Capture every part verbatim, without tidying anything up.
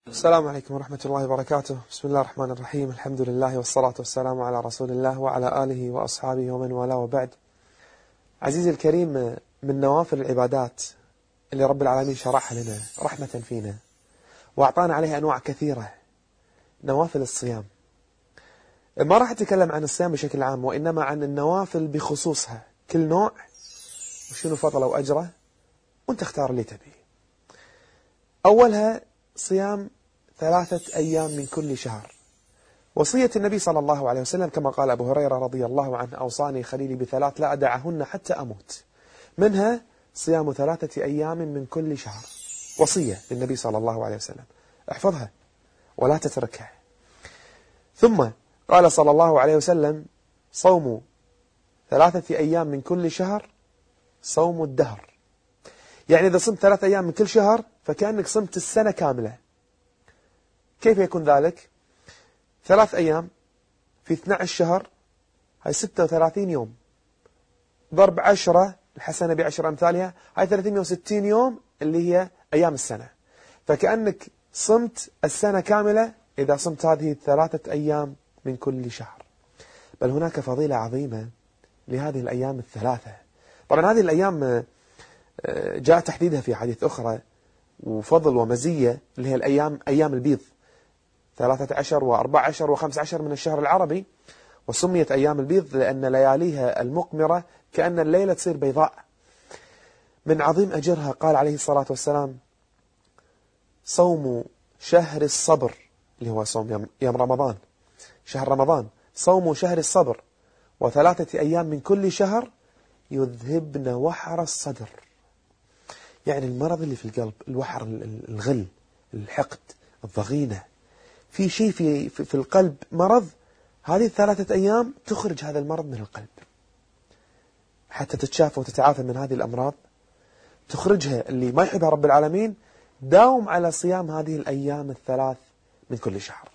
السلام عليكم ورحمة الله وبركاته. بسم الله الرحمن الرحيم. الحمد لله والصلاة والسلام على رسول الله وعلى آله وأصحابه ومن والاه وبعد. عزيزي الكريم، من نوافل العبادات اللي رب العالمين شرعها لنا رحمة فينا وأعطانا عليها أنواع كثيرة نوافل الصيام. ما راح أتكلم عن الصيام بشكل عام، وإنما عن النوافل بخصوصها، كل نوع وشنو فضله وأجره، وانت اختار اللي تبي. أولها صيام ثلاثة أيام من كل شهر. وصية النبي صلى الله عليه وسلم كما قال أبو هريرة رضي الله عنه: أوصاني خليلي بثلاث لا أدعهن حتى أموت، منها صيام ثلاثة أيام من كل شهر. وصية للنبي صلى الله عليه وسلم، احفظها ولا تتركها. ثم قال صلى الله عليه وسلم: صوم ثلاثة أيام من كل شهر صوم الدهر. يعني إذا صمت ثلاثة أيام من كل شهر فكأنك صمت السنة كاملة. كيف يكون ذلك؟ ثلاث أيام في اثني عشر شهر، هاي ستة وثلاثين يوم، ضرب عشرة، الحسنة بعشر أمثالها، هاي ثلاثمئة وستين يوم اللي هي أيام السنة. فكأنك صمت السنة كاملة إذا صمت هذه الثلاثة أيام من كل شهر. بل هناك فضيلة عظيمة لهذه الأيام الثلاثة. طبعا هذه الأيام جاء تحديدها في حديث أخرى، وفضل ومزية اللي هي الأيام أيام البيض، ثلاثة عشر وأربعة عشر وخمسة عشر من الشهر العربي. وسميت أيام البيض لأن لياليها المقمرة كأن الليلة تصير بيضاء. من عظيم أجرها قال عليه الصلاة والسلام: صوم شهر الصبر، اللي هو صوم يوم رمضان، شهر رمضان، صوم شهر الصبر وثلاثة أيام من كل شهر يذهبن وحر الصدر. يعني المرض اللي في القلب، الوحر، الغل، الحقد، الضغينة، في شيء في, في, في القلب مرض، هذه الثلاثة أيام تخرج هذا المرض من القلب حتى تتشافى وتتعافى من هذه الأمراض، تخرجها. اللي ما يحبها رب العالمين داوم على صيام هذه الأيام الثلاث من كل شهر.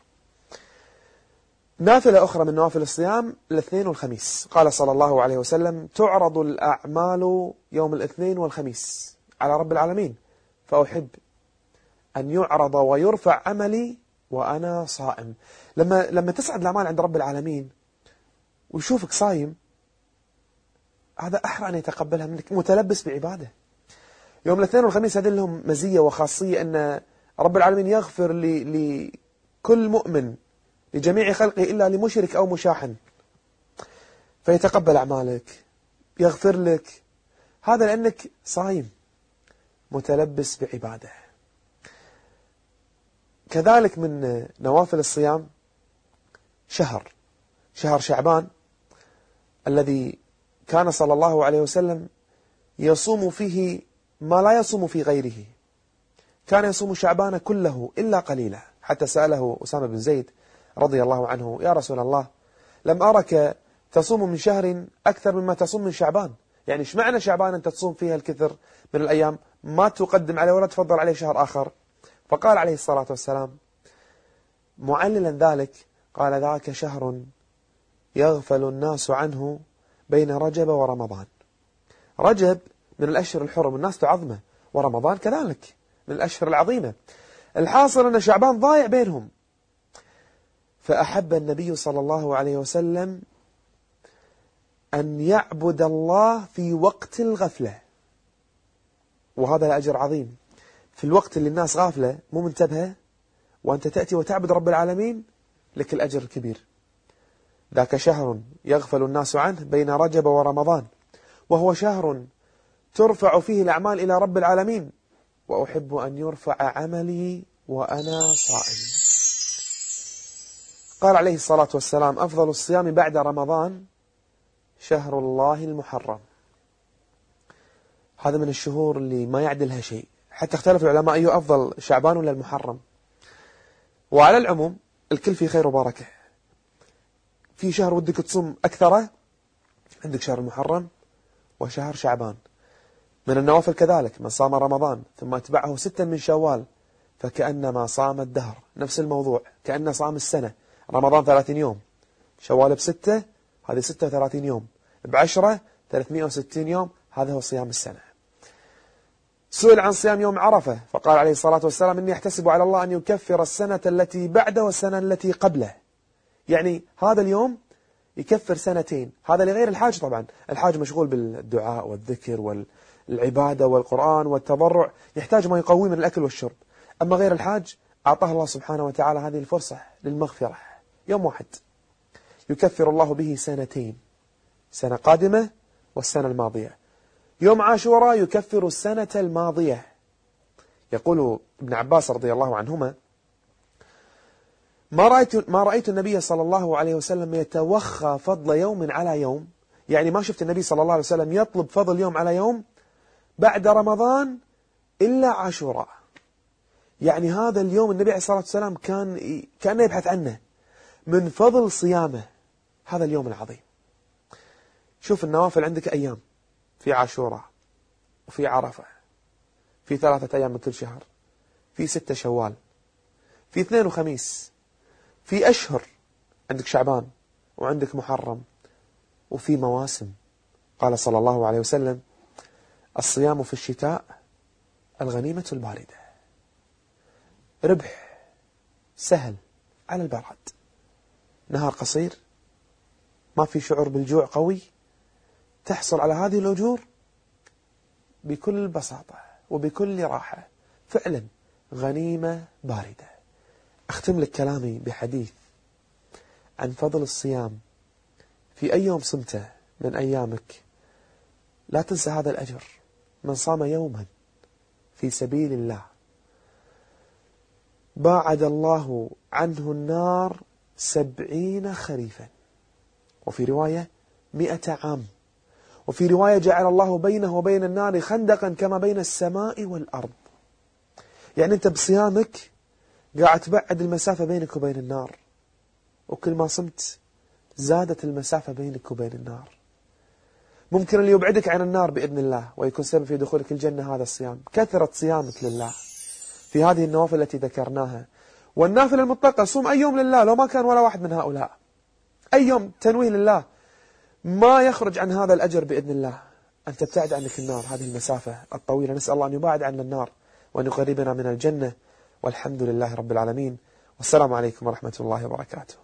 نافلة أخرى من نوافل الصيام الاثنين والخميس. قال صلى الله عليه وسلم: تعرض الأعمال يوم الاثنين والخميس على رب العالمين، فأحب أن يعرض ويرفع عملي وأنا صائم. لما لما تصعد الأعمال عند رب العالمين ويشوفك صايم، هذا أحرى أن يتقبلها منك، متلبس بعبادة. يوم الاثنين والخميس هذه لهم مزية وخاصية، أن رب العالمين يغفر لكل مؤمن لجميع خلقه إلا لمشرك أو مشاحن، فيتقبل أعمالك، يغفر لك، هذا لأنك صايم متلبس بعبادة. كذلك من نوافل الصيام شهر شهر شعبان، الذي كان صلى الله عليه وسلم يصوم فيه ما لا يصوم في غيره. كان يصوم شعبان كله إلا قليلا، حتى سأله أسامة بن زيد رضي الله عنه: يا رسول الله، لم أرك تصوم من شهر أكثر مما تصوم من شعبان، يعني إيش معنى شعبان أنت تصوم فيها الكثر من الأيام، ما تقدم عليه ولا تفضل عليه شهر آخر؟ فقال عليه الصلاة والسلام معللا ذلك، قال: ذاك شهر يغفل الناس عنه بين رجب ورمضان. رجب من الأشهر الحرم الناس تعظمه، ورمضان كذلك من الأشهر العظيمة. الحاصل أن شعبان ضايع بينهم. فأحب النبي صلى الله عليه وسلم أن يعبد الله في وقت الغفلة، وهذا الأجر عظيم. في الوقت اللي الناس غافلة مو منتبهة، وأنت تأتي وتعبد رب العالمين، لك الأجر الكبير. ذاك شهر يغفل الناس عنه بين رجب ورمضان، وهو شهر ترفع فيه الأعمال إلى رب العالمين، وأحب أن يرفع عملي وأنا صائم. قال عليه الصلاة والسلام: أفضل الصيام بعد رمضان شهر الله المحرم. هذا من الشهور اللي ما يعدلها شيء، حتى اختلف العلماء أيه أفضل، شعبان ولا المحرم. وعلى العموم الكل في خير وبركة. في شهر ودك تصوم أكثره، عندك شهر المحرم وشهر شعبان. من النوافل كذلك: من صام رمضان ثم اتبعه ستا من شوال فكأنما صام الدهر. نفس الموضوع، كأنه صام السنة. رمضان ثلاثين يوم، شوال بستة، هذه ستة وثلاثين يوم، بعشرة ثلاثمئة وستين يوم، هذا هو صيام السنة. سئل عن صيام يوم عرفة فقال عليه الصلاة والسلام إني أحتسب على الله أن يكفر السنة التي بعده والسنة التي قبله. يعني هذا اليوم يكفر سنتين. هذا لغير الحاج طبعا، الحاج مشغول بالدعاء والذكر والعبادة والقرآن والتضرع، يحتاج ما يقوي من الأكل والشرب. أما غير الحاج أعطاه الله سبحانه وتعالى هذه الفرصة للمغفرة، يوم واحد يكفر الله به سنتين، سنة قادمة والسنة الماضية. يوم عاشوراء يكفر السنة الماضية. يقول ابن عباس رضي الله عنهما: ما رأيت, ما رأيت النبي صلى الله عليه وسلم يتوخى فضل يوم على يوم، يعني ما شفت النبي صلى الله عليه وسلم يطلب فضل يوم على يوم بعد رمضان إلا عاشوراء. يعني هذا اليوم النبي عليه الصلاة والسلام كان كان يبحث عنه من فضل صيامه، هذا اليوم العظيم. شوف النوافل عندك أيام، في عاشوراء وفي عرفة، في ثلاثة أيام من كل شهر، في ستة شوال، في اثنين وخميس، في أشهر عندك شعبان وعندك محرم، وفي مواسم. قال صلى الله عليه وسلم: الصيام في الشتاء الغنيمة الباردة، ربح سهل على البرد، نهار قصير ما في شعور بالجوع قوي، تحصل على هذه الأجور بكل بساطة وبكل راحة، فعلا غنيمة باردة. أختم لك كلامي بحديث عن فضل الصيام. في أي يوم صمته من أيامك لا تنسى هذا الأجر. من صام يوما في سبيل الله باعد الله عنه النار سبعين خريفا، وفي رواية مئة عام، وفي رواية جعل الله بينه وبين النار خندقا كما بين السماء والأرض. يعني أنت بصيامك قاعد تبعد المسافة بينك وبين النار، وكل ما صمت زادت المسافة بينك وبين النار. ممكن اللي يبعدك عن النار بإذن الله ويكون سبب في دخولك الجنة هذا الصيام، كثرة صيامك لله في هذه النوافل التي ذكرناها. والنافل المطلقة صوم أي يوم لله لو ما كان ولا واحد من هؤلاء، أي يوم تنويه لله ما يخرج عن هذا الأجر بإذن الله. أن تبتعد عنك النار هذه المسافة الطويلة. نسأل الله أن يبعد عنا النار وأن يقربنا من الجنة، والحمد لله رب العالمين، والسلام عليكم ورحمة الله وبركاته.